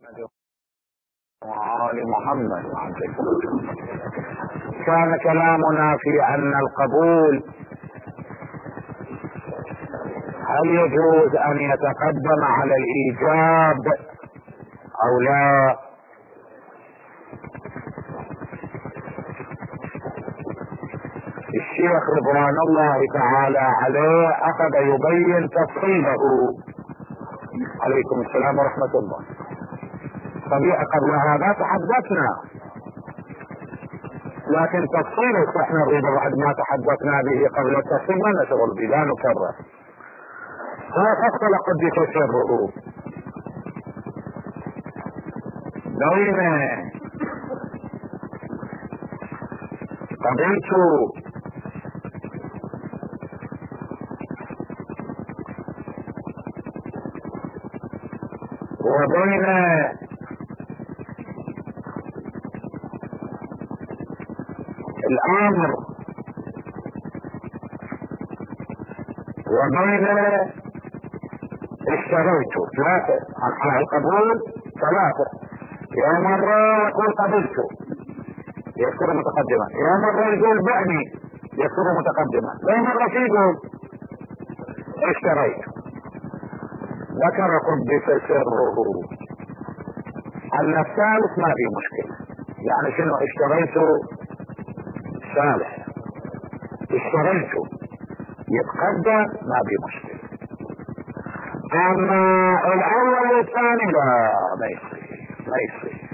وآل محمد. كان كلامنا في أن القبول هل يجوز أن يتقدم على الإيجاب أو لا. الشيخ رضوان الله تعالى عليه أخذ يبين تفصيله. عليكم السلام ورحمة الله. طبيعة قبل هذا تحدثنا، لكن تفصيله احنا نريد بعد ما تحدثنا به قبل التفصيل ما نشغل به، لا نكرر. هو فصل قدس سره بين قبلت وبين الامر وبين اشتريت. ثلاثة على القبول ثلاثة. يا مرة يقول قبلت يذكر متقدما، يا مرة يقول بعني يذكر متقدما، يا مرة يقول اشتريت. ذكر قدس سره ان الثالث ما في مشكلة. يعني شنو اشتريت صالح، اشتريت يتقدم ما في مشكلة. اما الاول والثاني لا، ما يصير.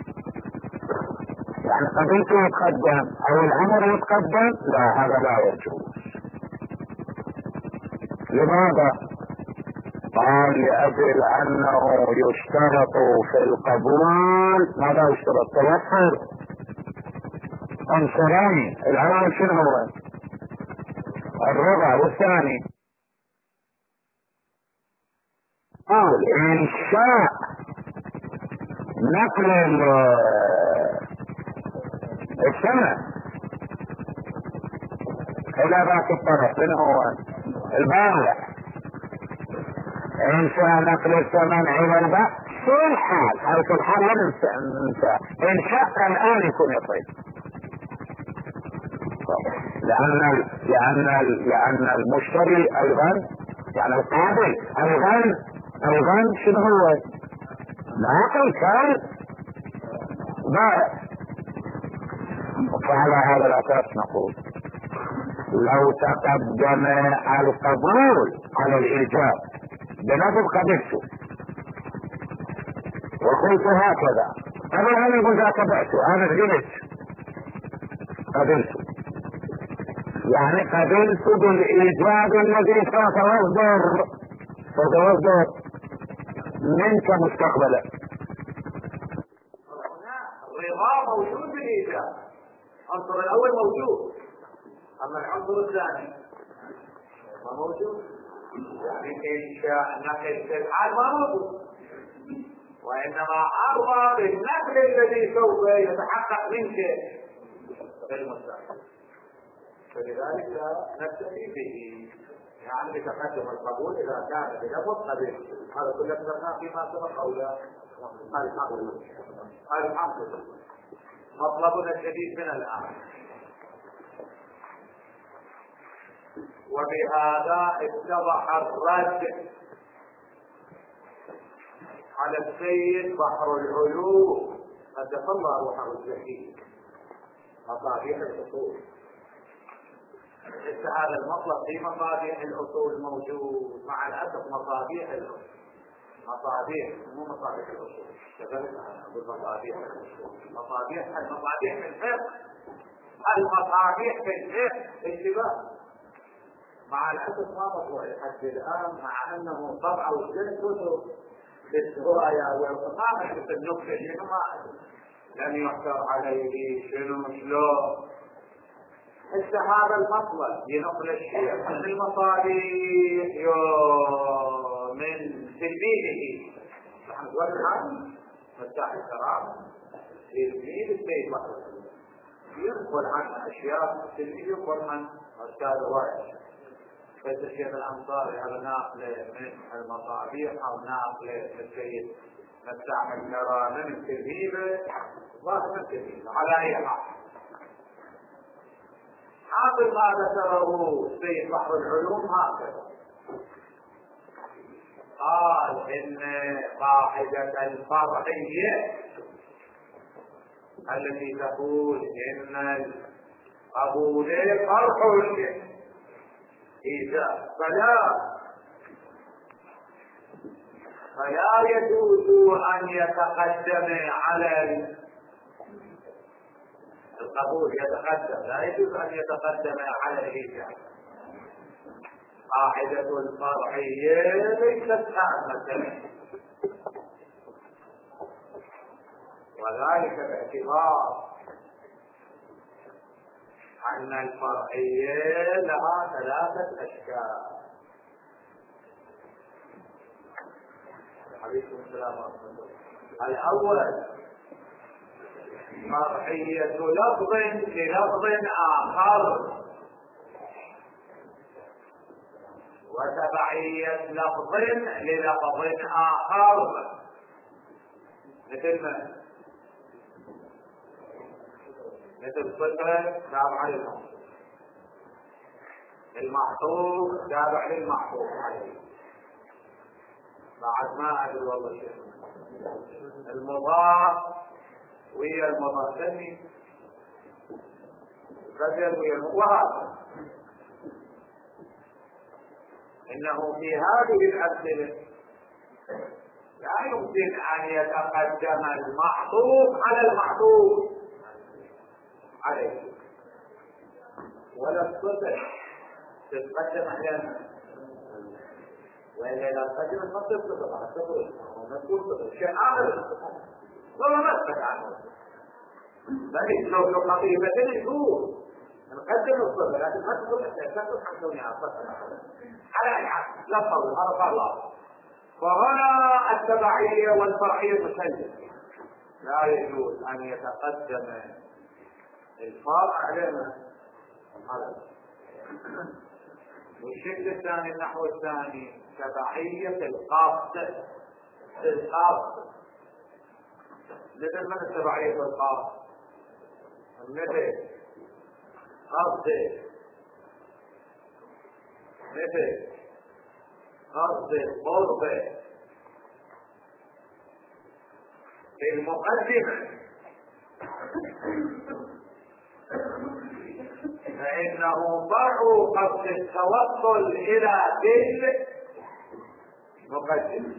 يعني قبلت يتقدم او الامر يتقدم، لا هذا لا يجوز. لماذا؟ قال لأجل أنه يشترط في القبول ماذا يشترط؟ توفر عنصرين. الأول شنو هو؟ الرضا، والثاني قال إنشاء نقل الثمن إلى ذاك الطرف. شنو هو؟ البائع. إنشاء نقل الثمن إلى البائع في الحال، أو في الحال لا ننسى إنشاء الآن يكون يطيب. لأن المشتري أيضا يعني القابل أيضا شنو هو؟ ناقل كان بائع. وعلى هذا الأساس نقول لو تقدم القبول على الإيجاب بنفذ قبلته وقلت هكذا، أنا يقول ذاك بعته، أنا قبلته يعني قبلت بالإيجاب الذي سيصدر منك مستقبلا. الرضا موجود بالإيجاب، العنصر الأول موجود، أما العنصر الثاني ما موجود. يعني إنشاء نقل في الحال ما موجود، وإنما أرضى بالنقل الذي سوف يتحقق منك في المستقبل. فلذلك نكتفي به، يعني بتقدم القبول إذا كان بلفظ قبل. هذا كله ذكرناه فيما سبق أو لا؟ الحمد لله. مطلبنا الجديد من الآن، وبهذا اتضح الرد على السيد بحر العلوم قدس الله روحه الزكي مصابيح الأصول. ليس هذا المطلب في مصابيح الأصول موجود، مع الأسف مصابيح مو مصابيح الأصول، مصابيح في الفقه، المصابيح في الفقه انتباه. مع الأسف ما مطلوع لحد الآن، مع أنه طبعا وجدت كتب للرؤيا والقطاع في النكتة لأنه ما لم يحتر عليه شنو شلون. حتى هذا المطلب لنقل الشيء من المصابيح من تلميذه نحن نقول هذا مفتاح الكرامة تلميذ السيد بحر ينقل عن أشياء تلميذ ينقل عن أستاذ رائع فإذا الشيخ الأنصاري على ناقل من المصابيح أو ناقل السيد نستعمل نرى من التذهيب ظاهر التذهيب على أي حال. حاصل ما ذكره في بحر العلوم هكذا، قال إن قاعدة الفرعية التي تقول إن القبول فرع إذا فلا يجوز أن يتقدم على القبول، يتقدم، لا يجوز أن يتقدم على الإيجاب. قاعدة الفرعية ليست تامة، وذلك باعتبار أن الفرعية لها ثلاثة أشكال. عليكم السلام ورحمة الله. الأول فرعية لفظ للفظ آخر، وتبعية لفظ للفظ آخر. مثل صفة تابعة للموصوف، المعطوف تابع للمعطوف عليه، بعد ما أدري والله شيء، المضاف ويا المضاف ثاني، بدل ويا وهذا. إنه في هذه الأمثلة لا يمكن أن يتقدم المعطوف على المعطوف عليه، ولا الصفة تتقدم أحيانا، وإلا لا تقدم الصفة نقول صفة شيء آخر والله ما أثبت عنه، بل لو خطيبة يقول نقدم الصفة لكن ما تقول تأكد حمدوني على الصفة على أي حال لا تقول هذا الله. فهنا التبعية والفرعية مسلمة، لا يجوز أن يتقدم الفرع علينا هذا. والشكل الثاني النحو الثاني تبعية القاصد. مثل من التبعية القاصد؟ مثل قصد القرب في المقدمة، فإنه فرع قصد التوصل إلى المقدمة.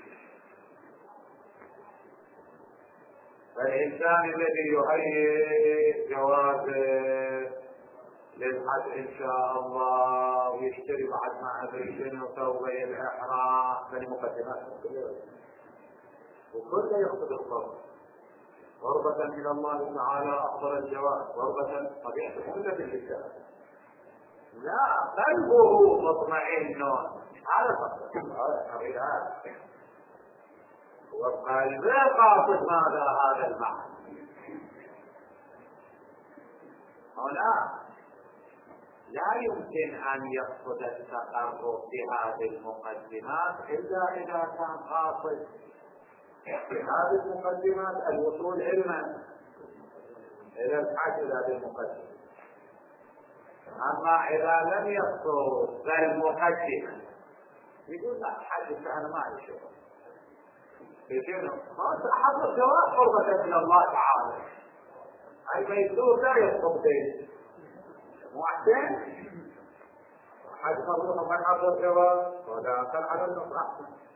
فالإنسان الذي يهيئ جوازه للحج إن شاء الله ويشتري بعد ما أدري شنو ثوبي الإحرام فلمقدمات وكله يقصد الصبر قربة إلى الله تعالى أفضل الجواز، قربة طبيعة كل باللسان، لا قلبه مطمئن على هذا وقلبه قاصد ماذا هذا المعنى. هنا لا يمكن أن يقصد التقرب بهذه المقدمات إلا إذا كان قاصد بهذه المقدمات الوصول علما إلى الحج إلى المقدمة. أما إذا لم يقصد المقدمة يقول لا حج أنا ما أعرف شنو ما حصل جواب قربة إلى الله تعالى، أي ميسور لا يقصد به محسن حج فرضه من حصل جواب ولا كان على النصر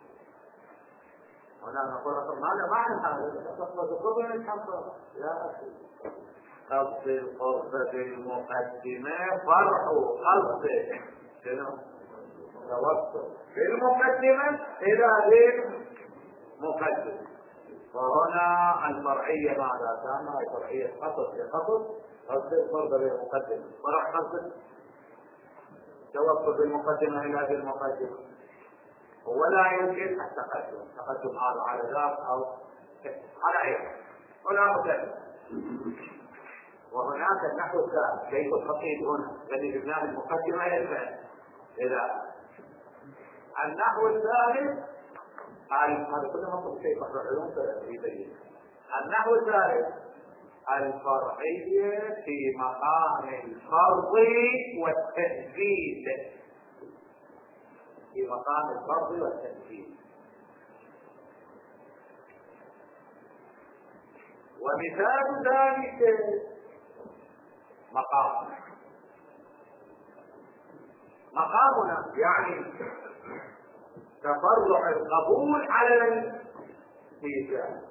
ولا نقول ماذا معنى هذا؟ تقصد القربة من حصل يا أخي قصد القربة بالمقدمة فرح قصد شنو؟ توصل بالمقدمة إلى المقدمة. وهنا الفرعية ماذا كان؟ هي فرعية قصد القربة بالمقدمة فرح قصد توصل بالمقدمة إلى هذه المقدمة، ولا يمكن التقدم هذا على ذاك أو على عين ولا مكان. وهناك النحو الثالث كيف الخطيب هنا الذي جبناه المقدمة إلى الفعل. إذا النحو الثالث هذا كله مطلوب شيء بحر العلوم يبين. النحو الثالث الفرعية في مقام الفرض والتنفيذ، في مقام الفرض والتنفيذ. ومثال ذلك مقامنا يعني تفرع القبول على الإيجاب،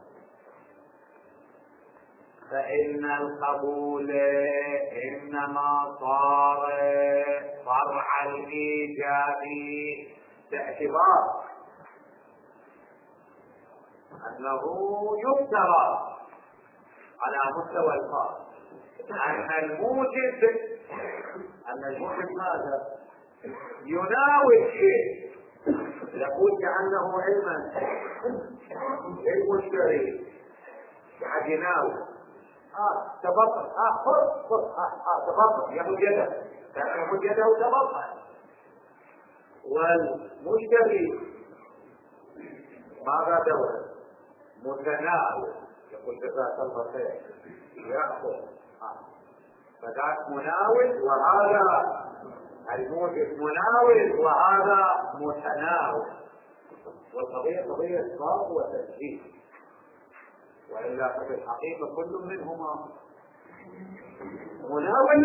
فإن القبول إنما صار فرع الإيجاب باعتبار أنه يفترض على مستوى الفرض أن الموجب ماذا؟ يناول شيء يقول كأنه علما المشتري قاعد يناول تبطل تبطل ياخذ يده ياخذ يده وتبطل، والمشتري ماذا دور؟ متناول، يقول جزاك الله خير ياخذ، فذاك مناول وهذا الموجب مناول وهذا متناول، والقضية قضية إصرار وتسجيل، وإلا ففي الحقيقة كل منهما مناول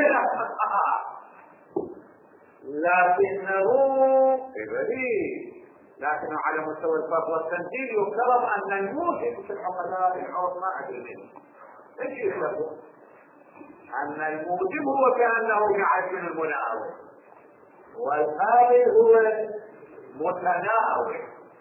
لكنه لكنه على مستوى الفرض والتنزيل يفترض أن الموجب في الحقلاء الحوض ما أدري منه ايش يفترض؟ أن الموجب هو كأنه قاعد من المناول والآخر هو متناول،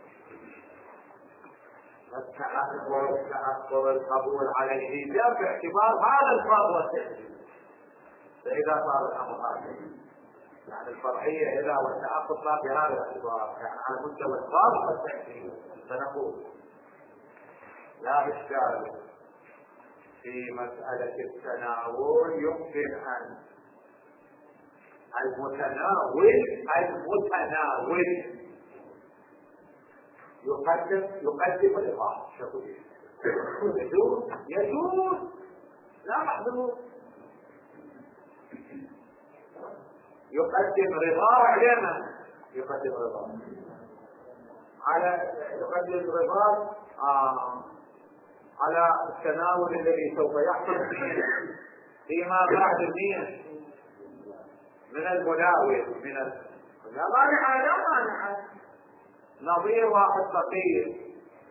تأثر القبول على الإيجاب باعتبار هذا الفرض والتنزيل. فإذا صار الأمر هذا يعني الفرعية إذا والتأخر صار بهذا الاعتبار يعني على مستوى الفرض والتنزيل، فنقول لا إشكال في مسألة التناول، يمكن أن المتناول يقدم الإضافة، يجوز لا محظور، يقدم رضاه على من؟ يقدم رضاه على التناول الذي سوف يحصل فيما بعد النية من المناول لا مانع نظير واحد فقير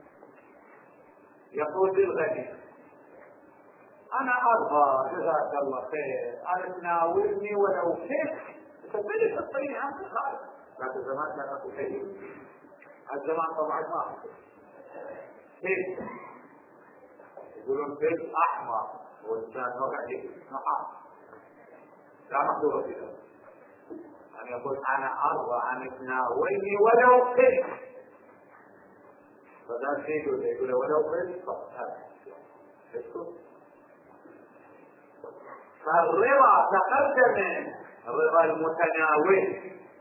يقول للغني أنا أرضى جزاك الله خير أن تناولني ولو كيف تبدأ تطيني عن الخارج، لكن زمان كان أكو شيء الزمان طبعا ما أحسن كيف يقولون كيف أحمر والإنسان نوع عليه نحاس لا محظورة فيها أن يقول أنا أرضى أن تناولني ولو كيف، فذا شيء يقول ولو كيف فالرضا تقدم رضا المتناول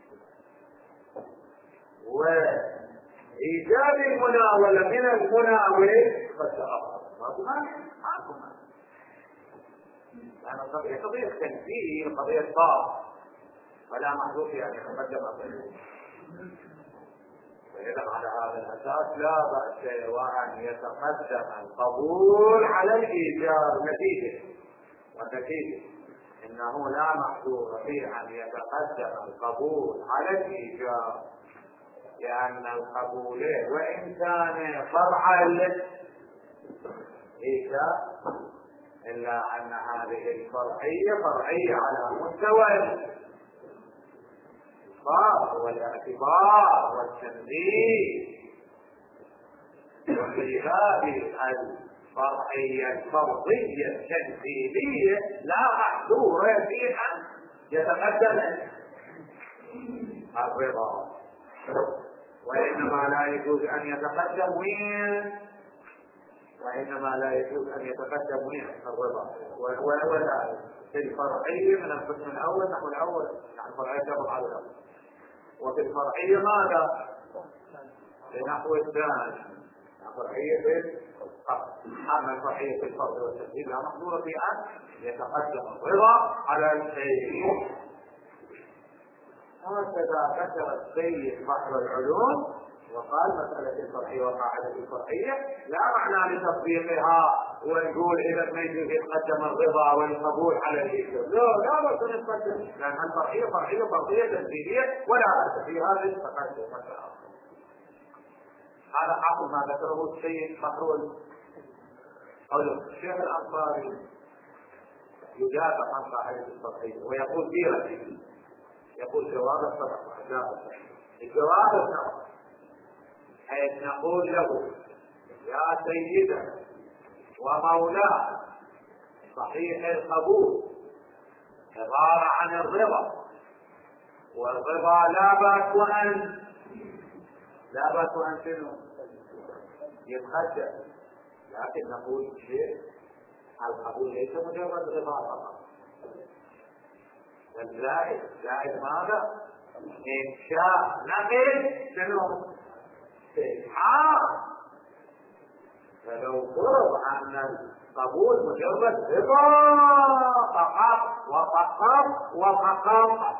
وإيجاب المناولة من المناول فتأخر ما لأن قضية تنفيذ قضية طاعة فلا محذوف يعني تقدم أقل، فإذا على هذا الأساس لا بأس وأن يتقدم القبول على الإيجاب والنتيجة إنه لا محذور في أن يتقدم القبول على الإيجاب، لأن القبول وإن كان فرع الإيجاب إلا أن هذه الفرعية فرعية على مستوى الإصرار والاعتبار والتنزيل، وفي هذه الفرعية الفرضية التنزيلية لا محذور في أن يتقدم الرضا، وإنما لا يجوز أن يتقدم الرضا، ولا في الفرعية من القسم الأول نحو الأول يعني الفرعية تبقى على الأول، وفي الفرعية ماذا؟ لنحو الثاني فرعية الفرد. أما الفرعية الفرد والتسهيل لا مقدور في أن يتقدم الرضا على الشيء. هكذا ذكر السيد بحر العلوم وقال مسألة الفرعية وقاعدة الفرعية لا معنى لتطبيقها ونقول إذا ما يجوز يتقدم الرضا والقبول على الإيجاب. لا بس نتقدم، لأن الفرعية فرعية فرضية تنزيلية ولا أساس فيها للتقدم. هذا حاصل ما ذكره السيد بحر العلوم. الشيخ الأنصاري يدافع عن قاعدة الفرعية ويقول في رأيه، يقول جواب السبق الجواب السبق، حيث نقول له يا سيدنا ومولاه صحيح القبول عبارة عن الرضا، والرضا لا بأس أن شنو يتقدم، لكن نقول شيء القبول ليس مجرد رضا فقط، الزائد ماذا؟ إنشاء نقل شنو؟ إسحاق. فلو فرض أن القبول مجرد رضا فقط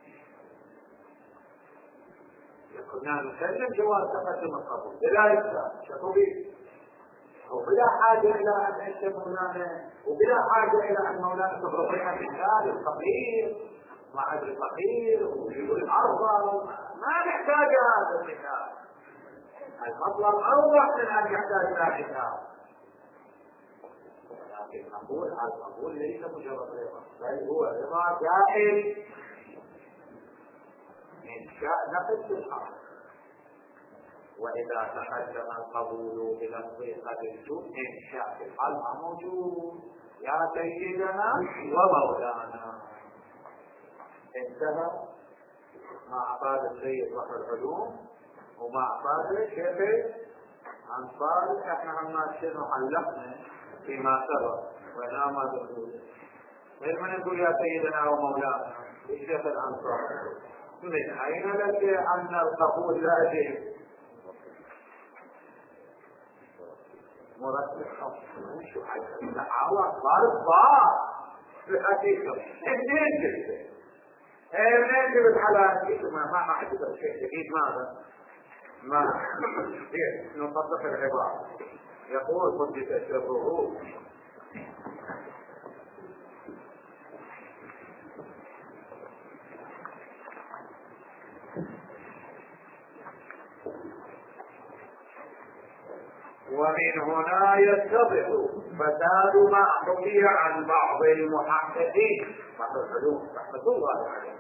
كنا نسلم جواز تقدم القبول بلا إسلام شكوبي، وبلا حاجة إلى أن نكتب مولانا، وبلا حاجة إلى أن مولانا تفرض لنا مثال الفقير مع الفقير ويقول الأرض، ما نحتاج هذا المثال. المطلب أوضح من أن يحتاج إلى مثال، لكن نقول القبول ليس مجرد رضا، بل هو رضا جائز إنشاء نقل في الحق. وإذا تقدم القبول بلفظ قبلت إنشاء في الحلقة موجود يا سيدنا ومولانا. انتهى ما أفاد السيد بحر العلوم وما أفاد الشيخ الأنصاري. احنا عما شنو علقنا فيما سبق وإنما دخول غير من نقول يا سيدنا ومولانا الشيخ الأنصاري. من أين لك أن القبول لازم مرتب شو حاجة تعالى صار في الحقيقة اثنين جلسة اثنين بالحالات ما حدث شيء جديد. ماذا؟ ما نطبق العبارة. يقول قدس سره ومن هنا يتضح فساد ما حكي عن بعض المحققين بعض العلوم رحمة الله عليه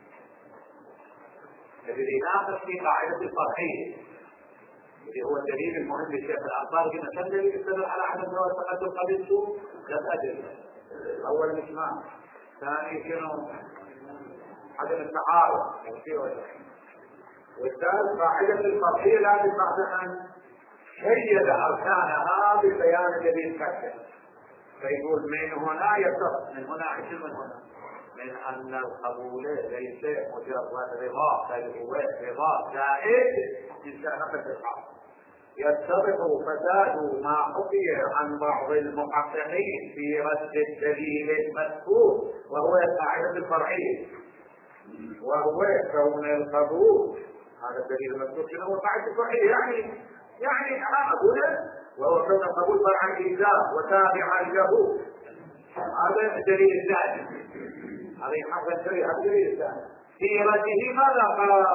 الذي ناقش في قاعدة الفرعية اللي هو الدليل المهم للشيخ الأنصاري. كنا كم دليل يستدل على عدم جواز تقدم قبلته؟ 3 أدلة. الأول الإجماع، الثاني شنو؟ عدم التعارض، والثالث قاعدة الفرعية لازم بعد أن شيد أركانها بالبيان الذي ذكر. فيقول من هنا يتضح، من هنا عشر من هنا، من أن القبول ليس مجرد رضا بل هو رضا زائد إنشاء نقل الحق. يتضح فساد ما حكي عن بعض المحققين في رد الدليل المذكور وهو القاعدة الفرعية، وهو كون القبول هذا الدليل المذكور شنو هو القاعدة الفرعية، يعني أنا أقول وهو كون القبول فرعا لله وتابعا له. هذا الدليل الثاني، هذا يحفظ الدليل الثاني. في رده ماذا قال؟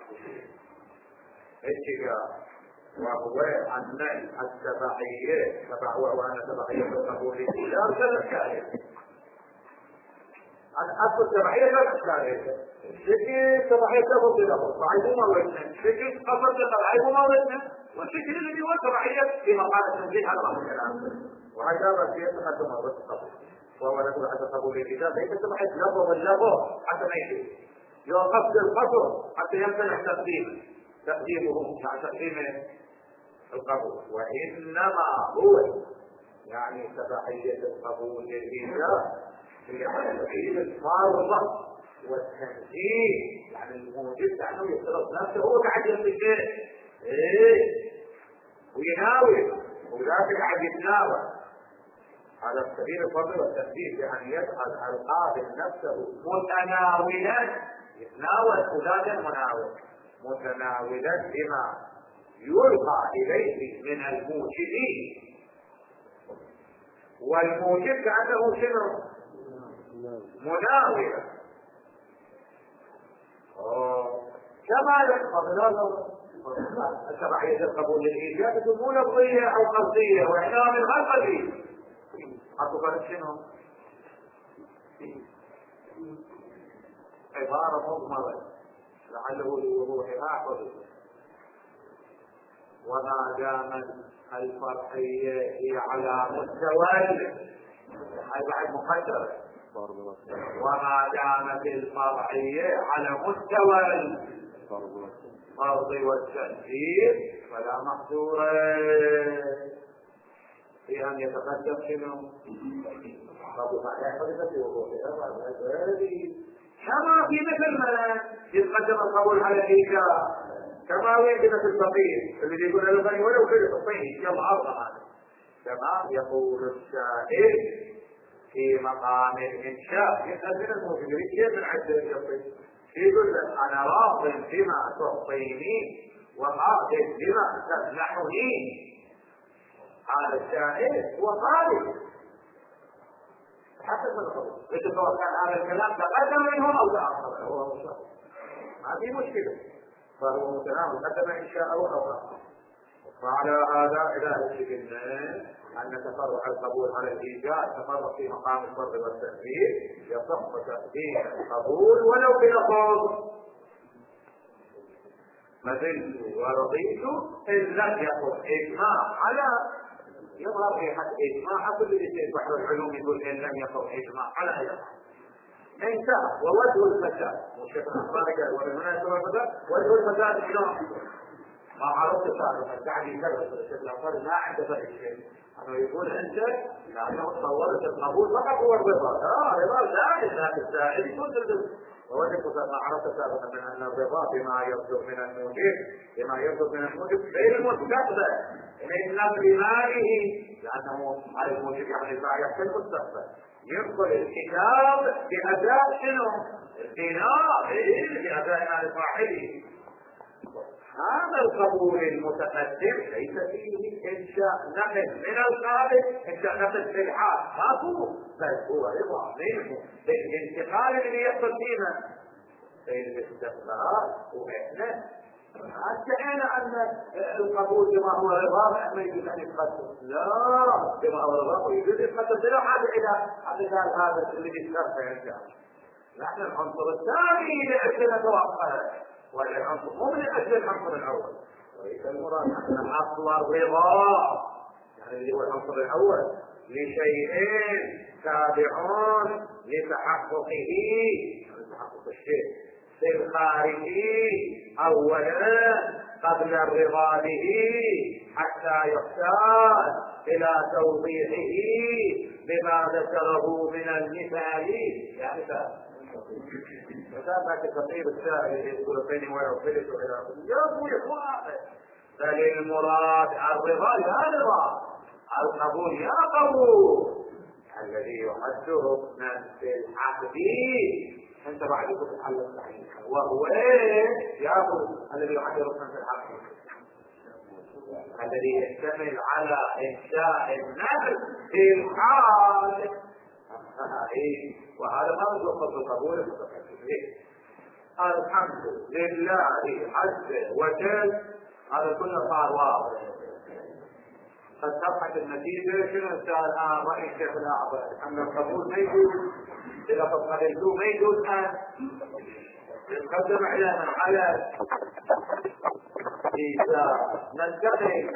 اتجاه، وهو أن التبعية وأن تبعية القبول لله ثلاث كائنات. الأصل التبعية ثلاث كائنات. شكل تبعية تفضل له صعيدون وإثنين، شكل قصد تبعيهم وإثنين، والشكل الذي هو تبعية في مقام التنزيل على بعض الكلام. وهذا في تقدم الرزق وهو نقول حتى قبول الكتاب ليس تبعية لفظ اللفظ حتى ما يجي يوقف القصر حتى يمتنع تقديمه مع تقديم القبول، وإنما هو يعني تبعية القبول للكتاب في حالة الفرض والتنزيل، يعني الموجود لأنه يفترض نفسه هو تعديل الشيء ايه ويناول ولكن قاعد يتناول. هذا سبيل الفضل والتثبيت، بأن يجعل القابل نفسه متناولا، يتناول خداجا مناول متناولا بما يلقى إليه من الموجبين، والموجب كأنه شنو؟ مناولا. كما يقبل تبعية القبول للإيجاب مو لفظية أو قصدية، وإحنا من غير قصدي أتفرق شنو؟ عبارة مضمرة لعله لوضوحها حدث. وما دامت الفرعية هي على مستوى هاي بعد مقدرة، وما دامت الفرعية على مستوى الفرض والتأثير فلا محظور في أن يتقدم شنو؟ كما في مثل ما يتقدم القبول على الإيجاب، كما وين في الفقير اللي يقول له غني ولو كذا فقيه يلا أرضى. كما يقول السائل في مقام الإنشاء يسأل من الموجود كيف العدل يقول، يقول لك أنا راض بما تعطيني وقابل بما تمنحني. هذا السائل هو طالب حسب الخبر، سواء كان هذا الكلام تقدم منهم أو تأخر هو مشاهد، ما في مشكلة، فهو متناول قدم إن شاء أو أخر. فعلى هذا إذا قلنا أن تفرع القبول على الإيجاد تفرع في مقام الفرض والتأثير، يصح تقديم القبول ولو بلفظ مثل ورضيت إن لم يكن إجماع على، يظهر في حد إجماع كل اللي بحر العلوم يقول إن لم يكن إجماع على إجماع انتهى. ووجه الفساد وشكل الخارج والمناسبة الفساد، وجه الفساد شلون؟ ما عرفت سابقا التعديل كذا بشكل اخر ما عنده فرق شيء. انه يقول انت لانه تصورت القبول فقط هو الرضا، الرضا زائد لكن الزائد يكون ووجدت ما عرفت سابقا من ان الرضا بما يصدر من الموجب، بما يصدر من الموجب غير المستقبل انما بماله، لانه على الموجب يعني البايع في المستقبل يدخل الكتاب باداء شنو؟ البناء باداء مال فاعله. هذا القبول المتقدم ليس فيه انشاء نقل من الخارج، انشاء نقل في الحال ماكو، بل هو رضا منه بالانتقال اللي يحصل فينا بين الاستقبال واحنا. ادعينا ان القبول بما هو رضا ما يجوز ان يتقدم، لا بما هو رضا ويجوز يتقدم بلا حاجه الى قال هذا اللي بيشترط عندنا. نحن العنصر الثاني لاجل نتوقف، والعنصر مو من اجل العنصر الاول، وليس المراد ان اصل الرضا يعني اللي هو العنصر الاول لشيئين تابعون لتحققه، يعني تحقق الشيء في الخارجي اولا قبل الرضا به حتى يحتاج الى توضيحه بما ذكره من المثال. يعني فكان كثير السائل يقول بيني وبينك يا اخوان، بل المراد الرضا لا رضا، القبول يا قبول الذي يحد ركنا في العقد. انت بعد تتحل الصحيح وهو ايه ياخذ الذي يحد ركنا في العقد، الذي يشتمل على انشاء النفس في الحال. وهذا ما يوصف القبول المتقدم. الحمد لله عز وجل. هذا كله صار واضح. قد صبحت النتيجه شنو الان راي الشيخ الاعظم ان القبول ما يجوز اذا قبلته ما يجوز ان يتقدم على مرحله اذا ننتقل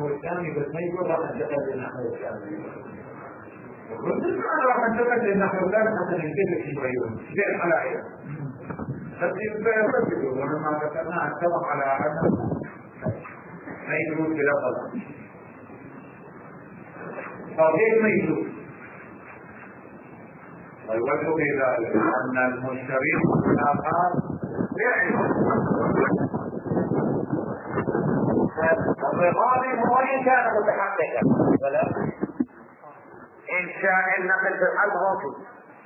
النحو الثاني بس ما يقول راح انتقل للنحو الثاني. راح انتقل للنحو الثاني حتى ننتبه في بيون زي الحلائق. بس يقول ولما ذكرنا اتفق على انه ما يجوز بلفظ. فكيف ما يجوز؟ والوجه في ذلك ان المشترين الاخر الرقابي هو ان كان متحققا ولا ان شاء النقل في الحلب موجود،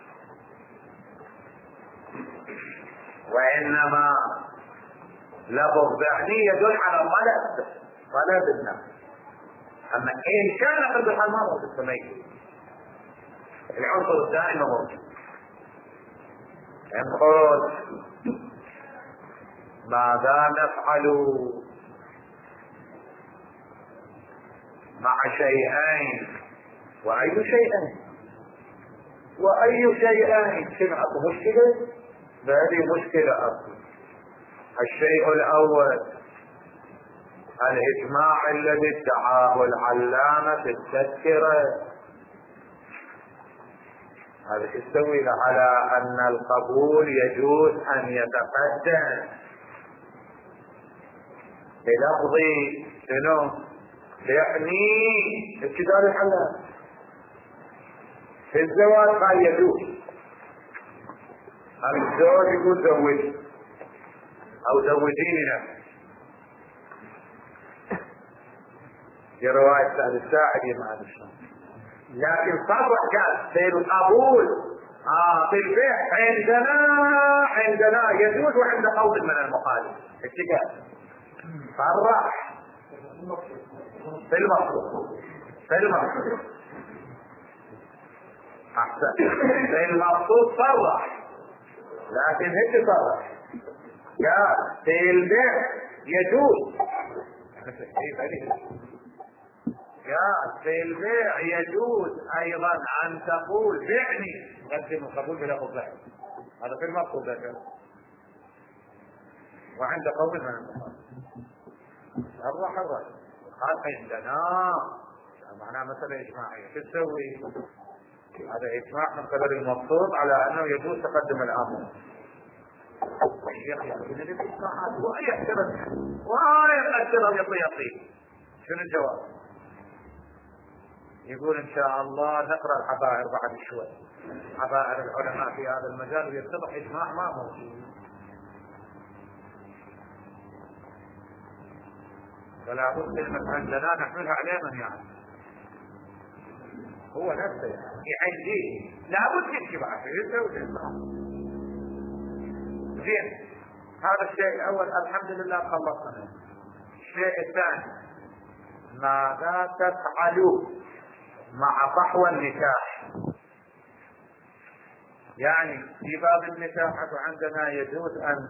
وانما لفظ بعدي يدل على طلب النقل. اما ان كان نقل في الحلب ما موجود فميت العنصر الثاني موجود. نقول ماذا نفعل مع شيئين وأي شيئين سمعت مشكلة؟ هذه مشكلة أصلا. الشيء الأول الإجماع الذي ادعاه العلامة في التذكرة، هذا يستوي على أن القبول يجوز أن يتقدم بلفظ شنو؟ يعني ابتداء الحلال في الزواج قال يجوز، الزوج يقول زوجي أو زوجيني نفسي في رواية سعد الساعدي مع الشام. لكن صرح قال في القبول في البيع عندنا يجوز وعند قول من المخالف. اتجاه صرح في المقصود احسن في المقصود صرح، لكن هيك صرح قال في البيع يجوز، قال في البيع يجوز ايضا ان تقول بعني قدم القبول بلفظ بيع، هذا في المقصود ذكر وعند قول من المخالف صرح الرجل قال عندنا معناه مسألة إجماعية. شو تسوي؟ هذا إجماع من قبل المقصود على أنه يجوز تقدم الأمر. الشيخ يقول لي الإجماعات وأي احترم وأي احترم يطيب. شنو الجواب؟ يقول إن شاء الله نقرأ الحبائر بعد شوي، حبائر العلماء في هذا المجال ويتضح إجماع ما موجود. فلا بد كلمة عندنا نحملها عليه من يعني هو نفسه يعني لا بد يتبع زين. هذا الشيء الأول الحمد لله خلصنا. الشيء الثاني ماذا تفعلوا مع فحوى النكاح؟ يعني في باب النكاح عندنا يجوز أن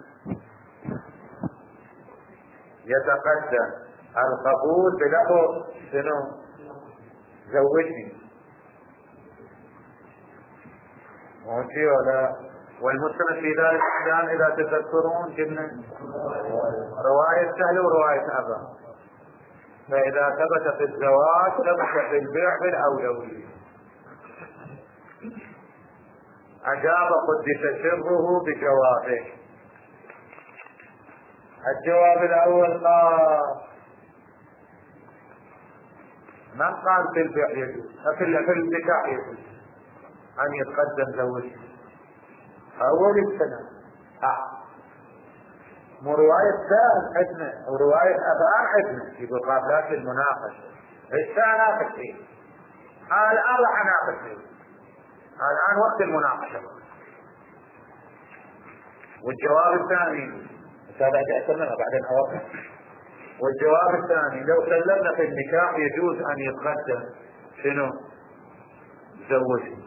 يتقدم القبول بلفظ شنو؟ زوجني موجي ولا؟ والمسلم في ذلك الإسلام إذا تذكرون جبنا رواية سهل ورواية أبا، فإذا ثبت في الزواج ثبت في البيع بالأولوية. أجاب قدس سره بجوابه. الجواب الأول قال من قال في البيع يجوز في النكاح يجوز أن يتقدم زوجه أول السنة مو رواية سهل عندنا ورواية أبان عندنا يقول قابلات المناقشة الساعة ناقش فيه الآن راح ناقش فيه الآن وقت المناقشة. والجواب الثاني هذا أتمنى بعدين أوضح. والجواب الثاني لو سلمنا في النكاح يجوز أن يتقدم شنو؟ زوجه،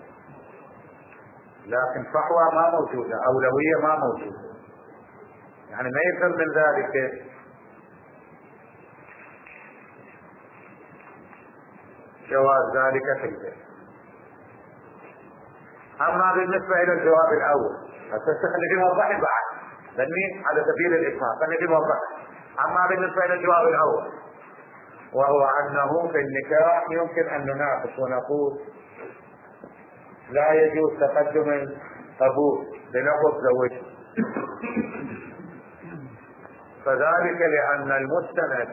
لكن فحوى ما موجودة، أولوية ما موجودة. يعني ما يفهم من ذلك جواز ذلك في البيت. أما بالنسبة إلى الجواب الأول خلينا نوضح بعد لأني على سبيل الإجماع خلينا نوضح. أما بالنسبة إلى الجواب الأول وهو أنه في النكاح يمكن أن نناقش ونقول لا يجوز تقدم القبول بلفظ زوج، فذلك لأن المستند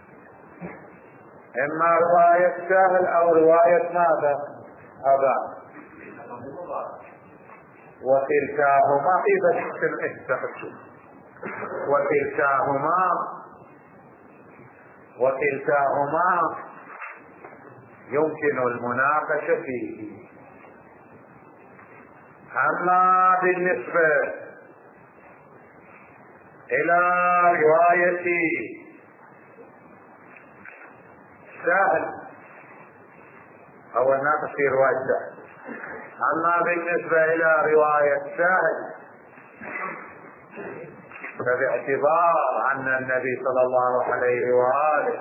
إما رواية سهل أو رواية ماذا؟ أبان، وكلتاهما إذا وكلتاهما يمكن المناقشة فيه. أما بالنسبة إلى رواية سهل أو الناقش في رواية سهل، أما بالنسبة إلى رواية سهل فباعتبار أن النبي صلى الله عليه وآله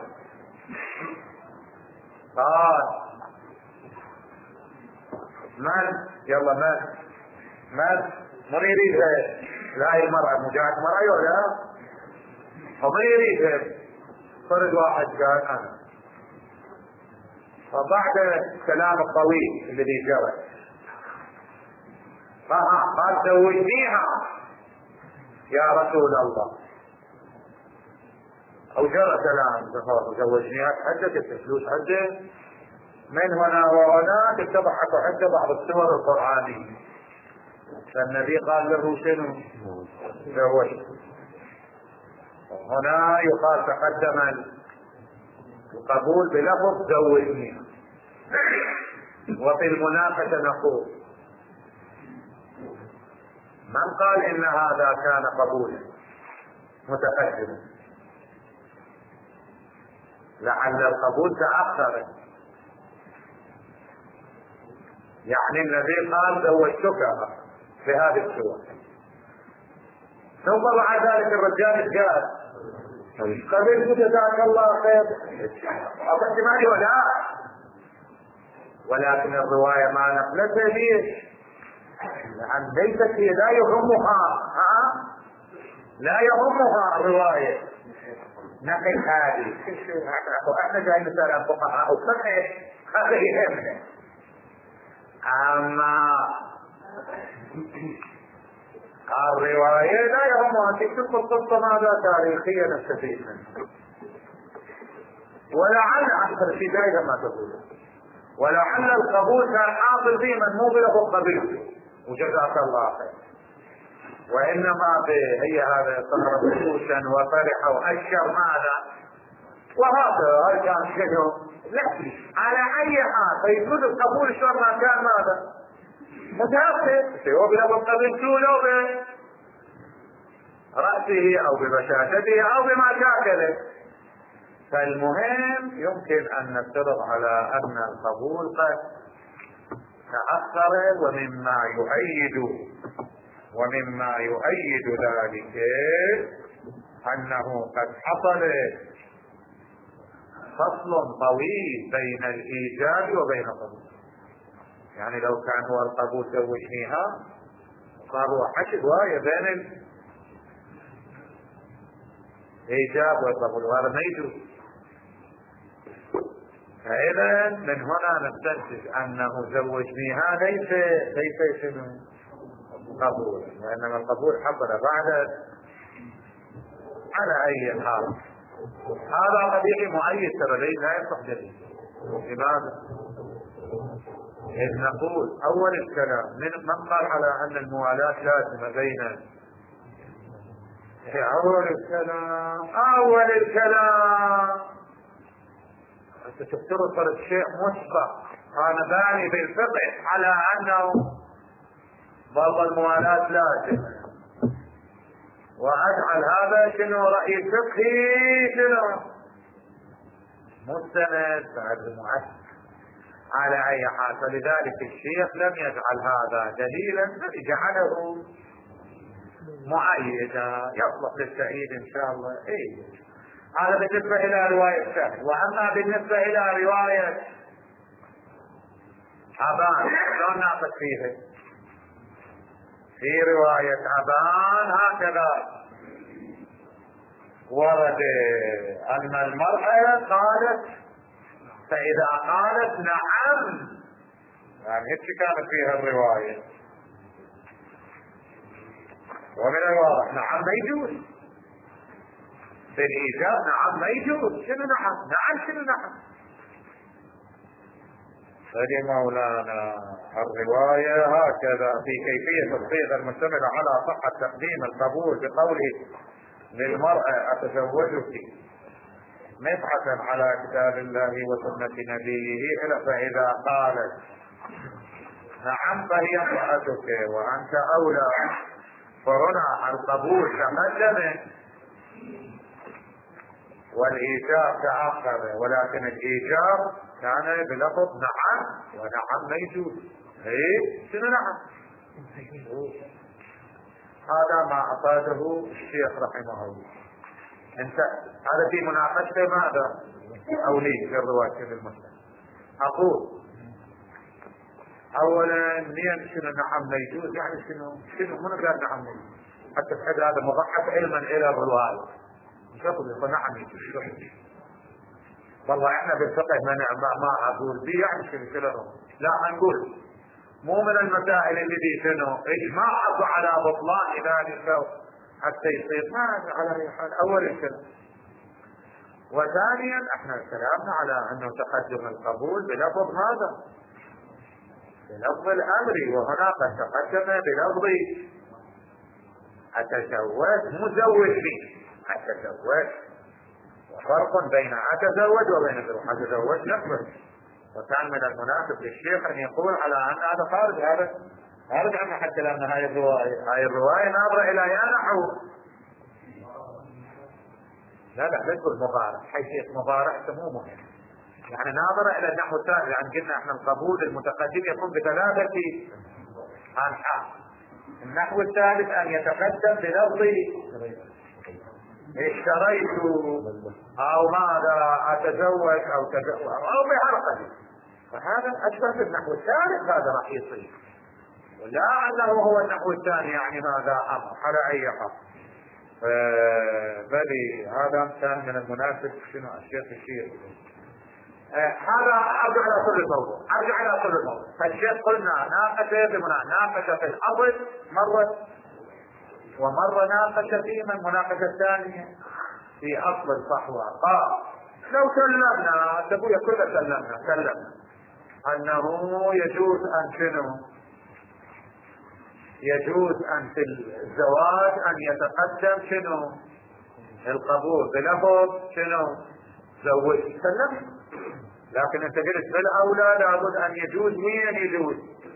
قال من يريد لا المرأة مجاهد مرأة ولا ومن يريد فرد واحد قال أنا، فبعد الكلام الطويل الذي جرى قال زوجنيها يا رسول الله، أو جرى كلام زوجنيها حجة فلوس حجة، من هنا وهناك اتضحت حتى بعض السور القرآنية، فالنبي قال له شنو زوج. هنا يقال تقدم القبول بلفظ زوجني. وفي المناقشة نقول من قال إن هذا كان قبولا متقدما، لعل القبول تأخر، يعني النبي قال زوجتك في هذه الصورة، ثم بعد ذلك الرجال قال قبلت جزاك الله خير أخذت مالي ولا، ولكن الرواية ما نقلتها ليش؟ لأن ليست هي لا يهمها الرواية نقل هذه. احنا جاي نسأل عن فقهاء الفقه هذا يهمنا، اما الرواية لا يهمها تكتب القصة ماذا تاريخيا نستفيد منه، ولعل اكثر في دائرة ما تقول، ولعل القبول كان حاصل فيه من مو له قبلته وجزاك الله خير، وانما هي هذا صار خصوصا وفرح واشر ماذا وهذا كان شنو لا على اي حال فيجوز القبول شر ما كان ماذا متأخر سواء بلفظ قبلته لو برأسه او ببشاشته او بما شاكله. فالمهم يمكن ان نفترض على ان القبول قد تأخر، ومما يؤيد ذلك أنه قد حصل فصل طويل بين الإيجاب وبين القبول، يعني لو كان هو القبول زوجنيها صار هو حشد واية بين الإيجاب والقبول، وهذا ما يجوز. فإذا من هنا نستنتج أنه زوجنيها ليس شنو قبول، وإنما القبول حصل بعد على أي حال. هذا قضية مؤيد ترى لا يصح دليل. لماذا؟ إذ نقول أول الكلام من قال على أن الموالاة لازمة بين أول الكلام أنت تفترض الشيء مسبق، أنا باني بالفقه على أنه ضرب الموالاة لازمة، وأجعل هذا شنو رأي فقهي شنو مستند بعد المؤثر على أي حال. فلذلك الشيخ لم يجعل هذا دليلا بل جعله مؤيدا يصلح للتأييد إن شاء الله. هذا بالنسبة إلى رواية سهل. وأما بالنسبة إلى رواية أبان شلون ناقش فيها؟ في رواية أبان هكذا ورد أن المرأة قالت، فإذا قالت نعم يعني هيك كانت فيها الرواية، ومن الواضح نعم ما يجوز بالإيجاب، نعم ما يجوز. شنو نعم؟ نعم شنو نعم؟ فلمولانا الرواية هكذا في كيفية الصيغة المشتملة على صحة تقديم القبول بقوله للمرأة أتزوجك مبحثا على كتاب الله وسنة نبيه، فإذا قالت نعم فهي امرأتك وأنت أولى، فهنا القبول تقدم والإيجاب تأخر، ولكن الإيجاب كان بلفظ نعم، ونعم ما يجوز. ايه شنو نعم؟ هذا ما أفاده الشيخ رحمه الله. انت هذا في مناقشة ماذا؟ أو لي في الرواية المسلم. أقول أولا لين شنو نعم ما يجوز، يعني شنو من قال نعم ما يجوز؟ حتى تحد هذا مضحك علما إلى الرواية. مش أقول نعم يجوز، والله احنا بالفقه ما اقول بي يعني شنو لا نقول مو من المسائل التي شنو اجماع على بطلان ذلك حتى يصير ما على اي حال. اول الكلام، وثانيا احنا كلامنا على انه تقدم القبول بلفظ ماذا؟ بلفظ الامر، وهنا قد تقدم بلفظ اتزوج مزوج به، اتزوج، وفرق بين اتزوج وبين اتزوج نفسه. وكان من المناسب للشيخ ان يقول على ان هذا خارج عنه، حتى لان هاي الروايه ناظره الى يا نحو لا ليس المضارع، حيث مضارع مو مهم، يعني ناظره الى النحو الثاني، يعني قلنا احنا القبول المتقدم يكون بثلاثه انحاء. النحو الثالث ان يتقدم بلفظ اشتريت او ماذا اتزوج او بحرقه، فهذا اشبه بالنحو الثالث، هذا راح يصير، ولا انه هو النحو الثاني يعني ماذا امر على اي حال. بل هذا كان من المناسب شنو الشيخ هذا ارجع الى كل الموضوع، فالشيخ قلنا ناقش في الاصل مره، ومره ناقش في من المناقشه الثانيه في اصل الصحوه. قال لو سلمنا تقول كل سلمنا انه يجوز ان شنو؟ يجوز ان في الزواج ان يتقدم شنو؟ القبول بلفظ شنو؟ زوج، سلمنا. لكن انت قلت بالاولى لابد ان يجوز. وين يجوز؟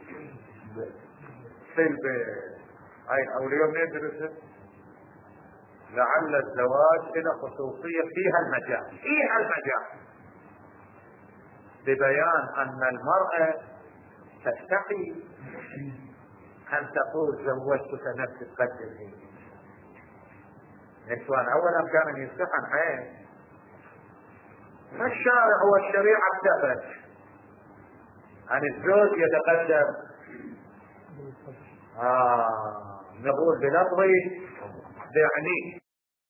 في هاي الاوليه ندرس لعل الزواج له خصوصيه فيها المجال ببيان ان المرأة تستحي ان تقول زوجتك نفسك قدر هي نسوان. اولا كان يستحن حين فالشارع والشريعة اكتفت عن الزوج يتقدم نقول بلفظ يعني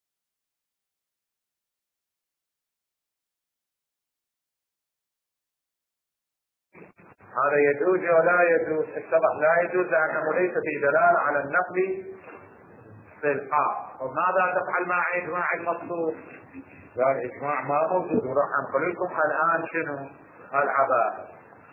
هذا يجوز ولا يجوز؟ اتضح لا يجوز لأنه ليس في دلالة على النقل في الحال. وماذا تفعل مع إجماع المطلوب؟ قال إجماع ما موجود، وراح أنقل لكم الآن شنو العباء.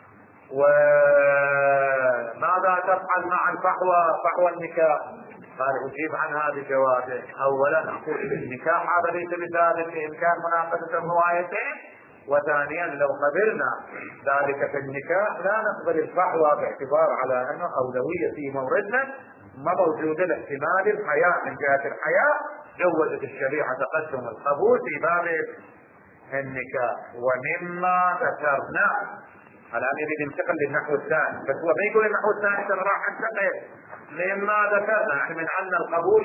وماذا تفعل مع فحوى النكاح؟ قال أجيب عن هذه جوابه. أولا أقول النكاح هذا ليس بثابت بإمكان مناقشة الروايتين، وثانيا لو قبلنا ذلك في النكاح لا نقبل الفحوى باعتبار على أنه أولوية في موردنا ما موجود الاحتمال الحياة. من جهة الحياة جوزت الشريعة تقدم القبول في باب النكاح. ومما ذكرنا الآن يريد ينتقل للنحو الثاني، بس هو ما يقول النحو الثاني ترى راح انتقل مما ذكرنا يعني من أن القبول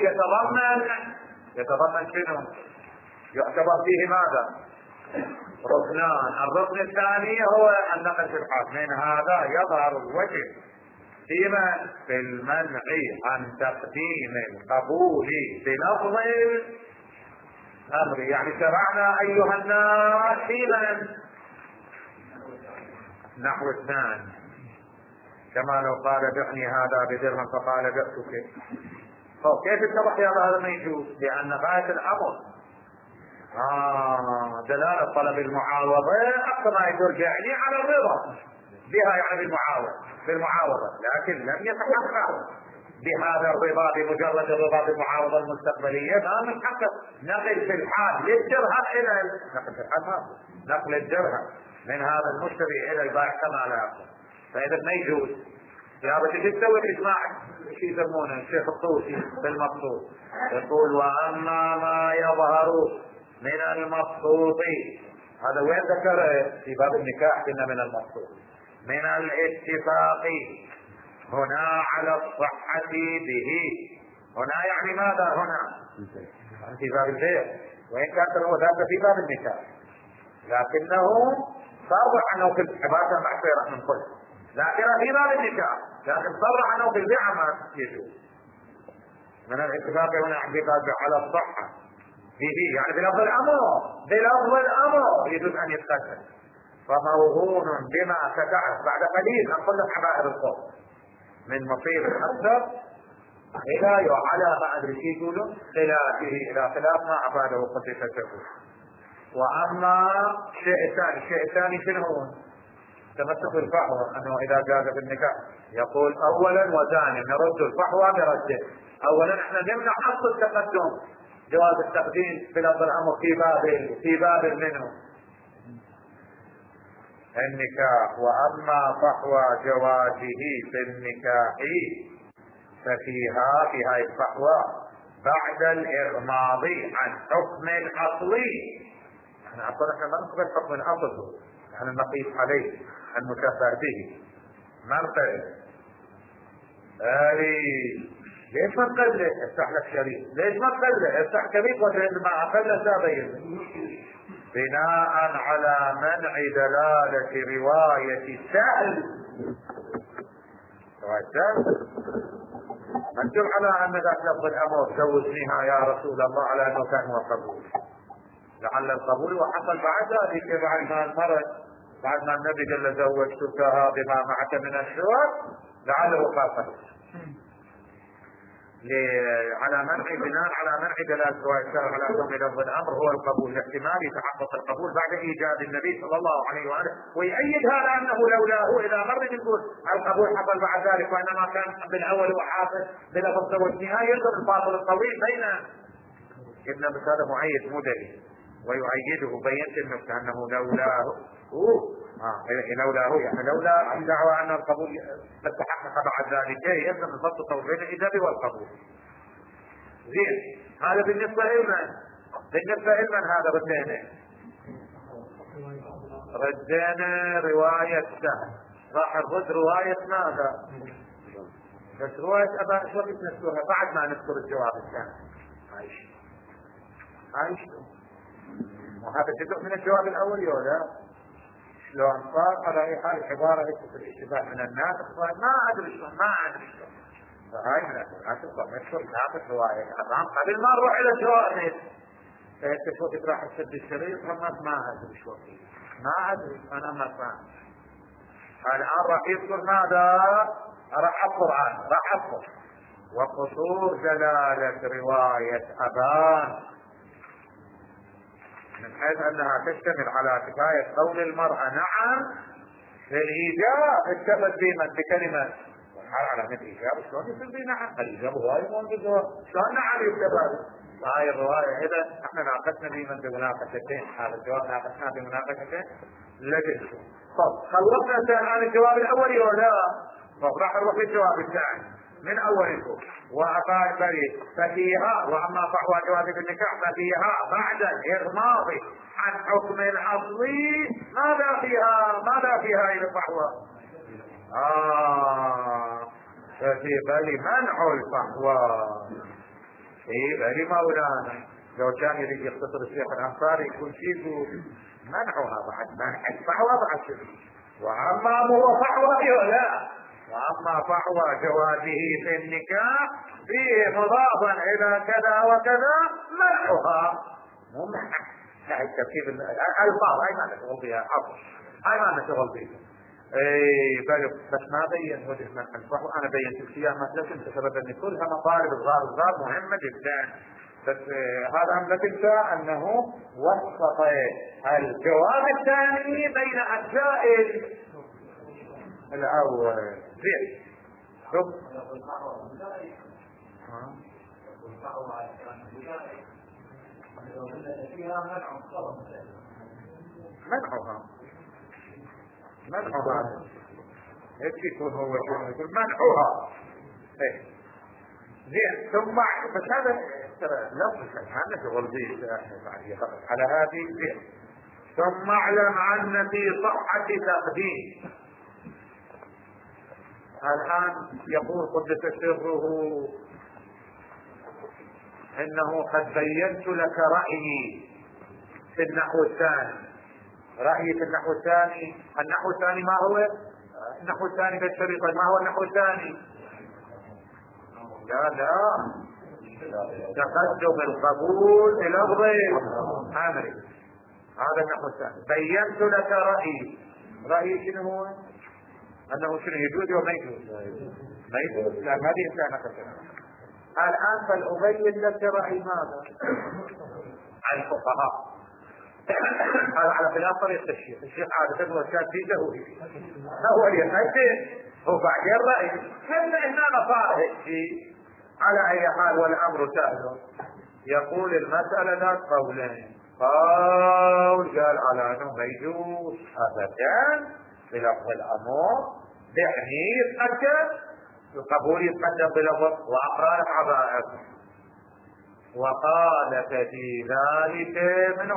يتضمن شنو؟ يعتبر فيه ماذا؟ ركنان. الركن الثاني هو النقل في الحال. من هذا يظهر الوجه فيما في المنع عن تقديم القبول بلفظ امري، يعني شرعنا ايها الناس في من نحو 2. كما لو قال بعني هذا بدرهم فقال بعتك. كيف اتضح يا هذا ما يجوز؟ لان غايه الامر دلاله طلب المعاوضه اكثر ما يرجع يعني على الرضا بها، يعني بالمعاوضه، لكن لم يتحقق بهذا الرضا بمجرد الرضا بالمعاوضه المستقبليه. ما من حقق نقل في الحال للدرهم الى نقل الدرهم من هذا المشتري الى البائع كما لا يقول. فاذا ما يجوز. يا بدي تسوي الاجماع شو يسمونه الشيخ الطوسي في المبسوط، يقول واما ما يظهر من المبسوط، هذا وين ذكر في باب النكاح كنا من المبسوط، من الاتفاق هنا على الصحة به. هنا يعني ماذا هنا؟ في باب البيع، وإن كان هو ذاك في باب النكاح، لكنه صرح أنه في العبادة معصية من كل، لكن في باب النكاح، لكن صرح أنه في البيع ما يجوز. من الاتفاق هنا على الصحة به، يعني بلفظ الأمر يجوز أن يتقدم. فموهون بما فتحت بعد قليل نقول لك حبائر الصوت من مصير اكثر الى على ما ادري شيء يقولون خلافه الى خلاف ما افاده قصيده التفويض. واما الشيء الثاني شنو هو؟ تمسك الفحوى، انه اذا جاز بالنكاح يقول اولا وثانيا نرد الفحوى برده. اولا احنا نمنع اصل التقدم، جواز التقديم بلفظ الامر في باب منه النكاح. واما فحوى جوازه في النكاح ففيها في هاي الفحوى بعد الاغماض عن حكم الاصلي. احنا ما نقبل حكم الاصل، احنا نقيس عليه المشبه به. ما نقبل ليش ما نقبل؟ افتح لك شريك. ليش ما نقبل؟ افتح كبير وترد ما اقل سابين. بناء على منع دلالة رواية سهل. منجر على ان ذاك لفظ الامر زوجنيها يا رسول الله على انه كان هو قبول، لعل القبول وحصل بعد ذلك بعد ما المرض، بعد ما النبي قال زوجتكها بما معك من الشرط لعله قاصد على منع بناء على منع دلالة رواية سهل على انه لفظ الامر هو القبول، لاحتمال يتحقق القبول بعد ايجاد النبي صلى الله عليه واله، ويؤيد هذا انه لولاه اذا مر نقول القبول حصل بعد ذلك، وانما كان بالاول وحاصل بلفظ زوجنيها. ينظر الفاصل الطويل بين ابن هذا معيد مدني ويؤيده بينت النكته انه لولاه لولاه يعني لولا الدعوى ان القبول قد تحقق بعد ذلك. يلزم الفصل الطويل بين الاجابه والقبول. زين، هذا بالنسبه لمن هذا ردينا روايه سهل، راح نرد روايه ماذا؟ بس روايه ابا شو نذكرها بعد ما نذكر الجواب الثاني. عايش وهذا جزء من الجواب الاول ولا شلون صار؟ على اي حال العباره ليست الاشتباه من الناس، ما ادري شلون فهاي من الاساس نذكر ناقص روايه الرام قبل ما نروح الى الجواب. تشوف راح تسد الشريط ما ادري شو ما ادري انا ما فاهم. الان راح يذكر ماذا؟ راح القران راح اذكر وقصور دلاله روايه ابان من حيث انها تشتمل على كفايه قول المراه نعم في الايجاب اتفق بكلمه على مثل الايجاب. شلون يصير به نعم؟ الايجاب هواي موجود، شلون نعم يكتب هاي الروايه؟ اذا احنا ناقشنا بمن بمناقشتين، هذا الجواب ناقشناه بمناقشتين لجل. طب خلصنا عن الجواب الاول ولا؟ طب راح نروح للجواب الثاني من اولكم. وأقال بريء ففيها واما فحوى جواز بالنكاح ففيها بعد الاغماض عن حكم الاصلي ماذا فيها الى الفحوى؟ ففي بل منع الفحوى. في بل مولانا لو كان يريد يختصر الشيخ الانصاري يكون شيء منعها بعد منع الفحوى بعد شيء. واما هو فحوى لا، واما فحوى جوازه في النكاح فيه مضافا الى كذا وكذا منعها مو هاي التركيب الفاظ هاي ما نشغل بها عفوا، هاي ما نشغل بها. بس ما بين وجه من الصح، وانا بينت فيها مثلا انت سبب ان كلها مطالب الغار مهمه جدا. بس هذا هم لا تنسى انه وسط الجواب الثاني بين اجزاء الاول. زين شوف منعها هيك يكون هو يقول منعها. زين ثم بس هذا ترى لفظ هذا شغل به على هذه. زين ثم اعلم ان في صحة تقديم. الان يقول قدس سره انه قد بينت لك رأيي في النحو الثاني. رأيي في النحو الثاني، النحو الثاني ما هو؟ النحو الثاني في الشريطة ما هو النحو الثاني؟ لا تقدم القبول بلفظ امري، هذا النحو الثاني. بينت لك رأيي. رأيي شنو هو؟ انه شنو يجوز وما يجوز؟ ما يجوز. لا هذه كانت الان فلأبين لك رأي ماذا؟ عن الفقهاء. هذا على خلاف طريقة الشيخ عادة هو كان في جهوده هو يحدث وبعدين رأي. كما اننا صار شيء على اي حال والامر سهل. يقول المسألة لا قولين. قول قال على انه ما يجوز ابدا بلفظ الامر، يعني يتقدم القبول يتقدم بلفظ واقرار عبائر. وقال في ذلك من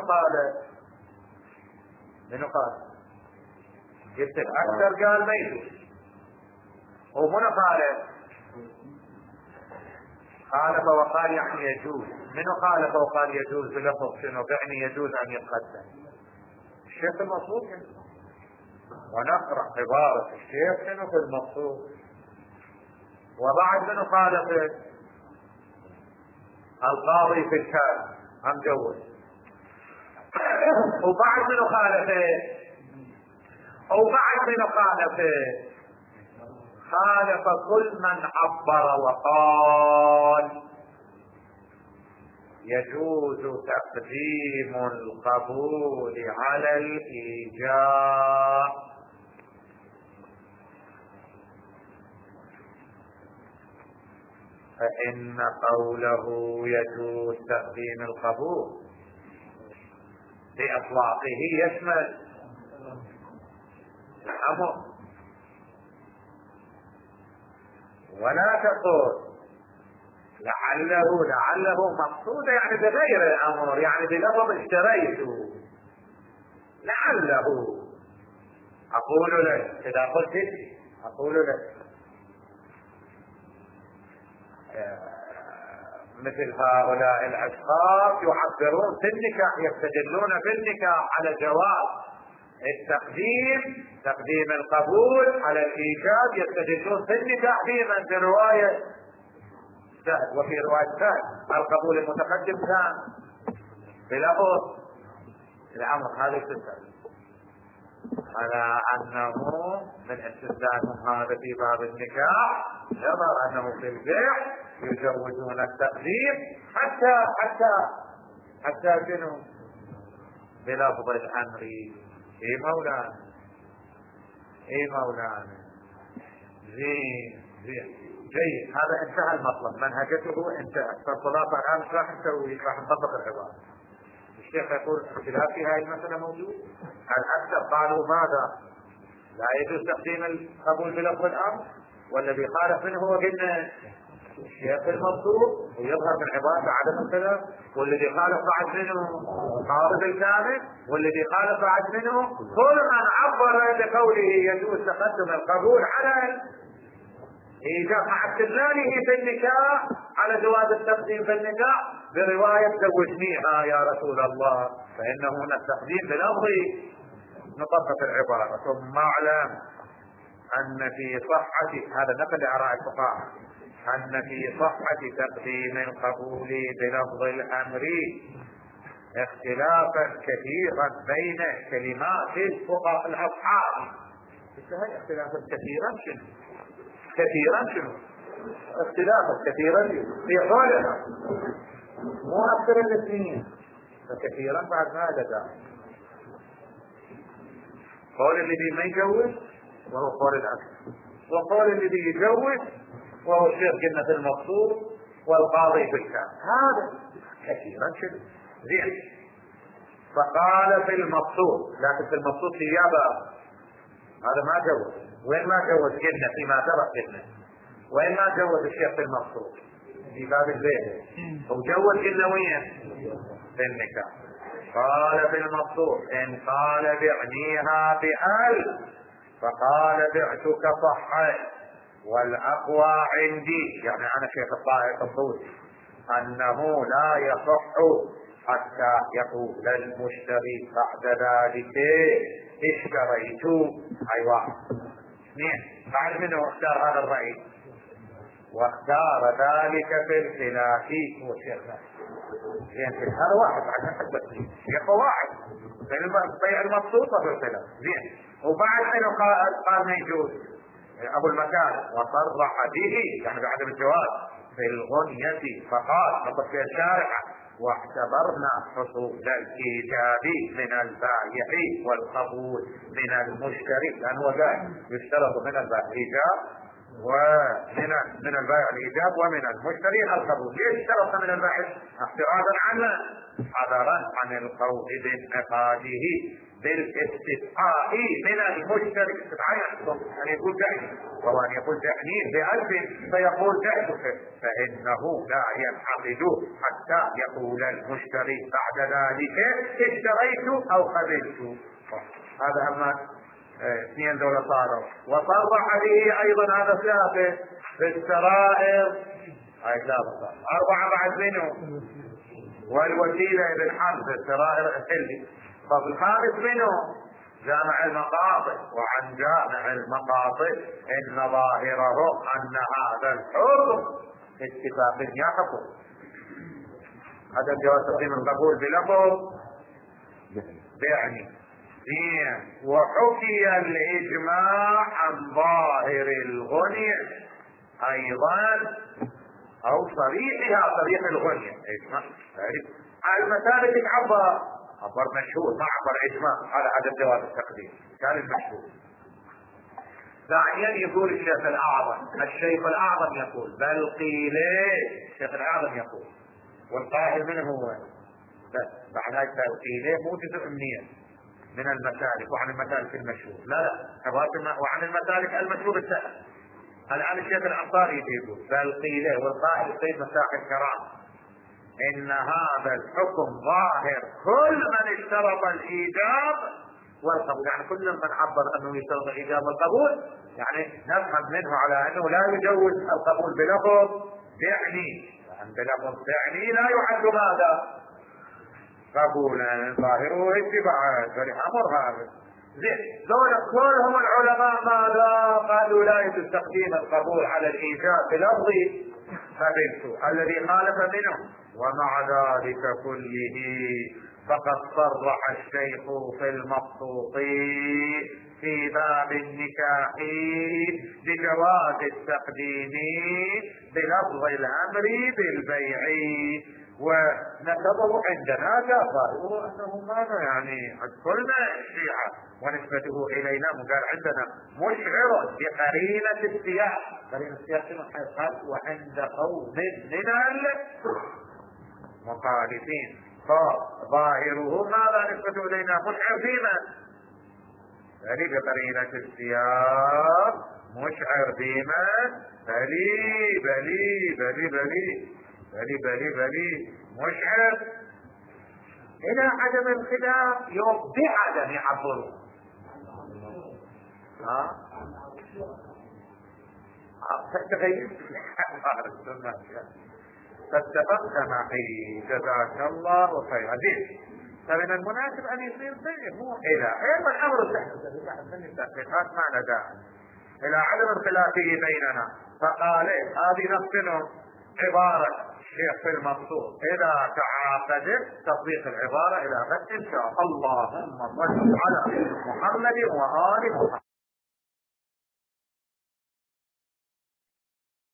قال جبت الاكثر قال ما يجوز. ومن خالف وقال يعني يجوز. منو خالف وقال يجوز بلفظ شنو؟ يعني يجوز ان يتقدم الشيخ المقصود. ونقرأ عبارة الشيخ شنو في المقصود. وبعد منو خالف؟ القاضي في الكتاب هم جوز. وبعد منو خالفه؟ خالف كل من عبر وقال يجوز تقديم القبول على الإيجاب. فإن قوله يجوز تقديم القبول بإطلاقه يشمل الأمر. ولا تقول لعله مقصود يعني بغير الأمر، يعني بلفظ اشتريته لعله. أقول لك إذا قلت أقول لك مثل هؤلاء الأشخاص يعبرون في النكاح، يستدلون في النكاح على جواز تقديم القبول على الإيجاب. يستدلون في النكاح في رواية سهل وفي رواية سهل القبول المتقدم كان بلفظ الأمر. هذا يستدل على أنه من استدلالهم هذا في باب النكاح يظهر أنه في البيع يجوزون التقديم حتى شنو بلفظ الأمر. اي مولانا زين جيد. هذا انتهى المطلب، منهجته انتهت. فالخلاصة الآن راح نطبق العبارة. الشيخ يقول اختلاف في هذه المسألة موجود. الأكثر قالوا ماذا؟ لا يجوز تقديم القبول بلفظ الأمر، والذي خالف منه هو قلنا الشيخ المنصور ويظهر من عبارة عدم الخلاف. والذي خالف بعد منه قاضي الكامل، والذي خالف بعد منه كل من عبر بقوله يجوز تقدم القبول على إيجاب مع استدلاله في النكاح على جواز التقديم في النكاح برواية زوجنيها يا رسول الله، فإنه هنا التقديم بلفظ نطبق العبارة. ثم اعلم أن في صحة هذا نقل لآراء الفقهاء أن في صحة تقديم القبول بلفظ الأمر اختلافا كثيرا بين كلمات الفقهاء الاصحاب. هاي اختلافا كثيرا شنو؟ كثيرا شنو؟ اختلافا كثيرا في قولنا مو اكثر الاثنين، فكثيرا بعد ماذا قال؟ قول الذي ما يجوز وهو قول الاكثر، وقول الذي يجوز وهو الشيخ قلنا في المقصود والقاضي في الكام. هذا كثيرا شنو؟ زين. فقال في المقصود، لكن في المقصود ثيابه هذا ما جوز. وين ما جوز قلنا فيما سبق قلنا، وين ما جوز الشيخ في المقصود؟ في باب البيت. وجوز قلنا وين؟ في النكاح. قال في المقصود إن قال بعنيها بأل فقال بعتك صحا، والأقوى عندي يعني أنا شيخ الطائف الطوسي أنه لا يصح حتى يقول المشتري بعد ذلك اشتريت. أيوة. اثنين. بعد منه اختار هذا الرأي واختار ذلك في الخلاف هو الشيخ. يعني هذا واحد عشان حسب يقوى واحد بيع المبسوطة في الخلاف. زين. وبعد منه قال ما يجوز أبو المكان وصرح به يعني بعدم الجواز في الغنية فقال نقص في الشارع واعتبرنا حصول الإيجاب من البائع والقبول من المشتري، لأنه ذلك يشترط من البائع الإيجاب ومن البائع الإيجاب ومن المشتري القبول. ليش اشترط من البائع؟ احترازا عنه حذرا عن القول بانعقاده بالاستدعاء من المشتري. استدعاء يعني يقول دعني، وهو ان يقول دعني بألف فيقول دعتك، فإنه لا ينعقد حتى يقول المشتري بعد ذلك اشتريت أو قبلت. هذا أما اثنين دولة صاروا. وصرح به أيضا هذا ثلاثة في السرائر أي ثلاثة. أربعة بعد منه والوسيلة بالحمد في السرائر الحلي. فالخامس منه جامع المقاصد، وعن جامع المقاصد إن ظاهره أن هذا الحكم اتفاق يحكم. هذا الجواز تقديم القبول بلفظ يعني. وحكي الإجماع عن ظاهر الغني أيضا أو صريحها صريح الغني إجماع. المسالك عبر مشهور ما عبر إجماع على عدم جواز التقديم كان المشهور. ثانيا يقول الشيخ الأعظم، الشيخ الأعظم يقول بل قيل، الشيخ الأعظم يقول والقائل منه هو بعد هاي بل قيل مو جزء من المسالك وعن المسالك المشهور، لا وعن المسالك المشهور السهل. الآن الشيخ الأنصاري يقول بل قيل والقائل السيد مساح الكرام إن هذا الحكم ظاهر كل من اشترط الإيجاب والقبول، يعني كل من عبر أنه يشترط الإيجاب والقبول يعني نفهم منه على أنه لا يجوز القبول بلفظ يعني، يعني بلفظ يعني لا يعد ماذا قبولا ظاهره اتباعا فلأمر هذا. زين. دول كلهم العلماء ماذا قالوا لا يجوز تقديم القبول على الإيجاب بلفظ قبلت، الذي خالف منه. ومع ذلك كله فقد صرح الشيخ في المبسوط في باب النكاح بجواز التقديم بلفظ الأمر بالبيع، ونسبه عندنا ظاهره انه ماذا يعني قلنا الشيعة ونسبته الينا قال عندنا مشعر بقرينة السياق. قرينة السياق قال وعند قوم من المخالفين فظاهره ماذا نسبته الينا مشعر فيما بل بقرينة السياق مشعر بما بلي مشعر إلى عدم الخلاف بعدم يعبره. فاتفقت معي جزاك الله خيرا. فمن المناسب أن يصير بينه مو إلى الأمر من التحقيقات ما نداء إلى عدم الخلاف بيننا. فقال هذه نفسنا عبارة الشيخ في المقصود اذا تعاقدت تطبيق العبارة الى غد ان شاء الله. اللهم صل على محمد وآل محمد.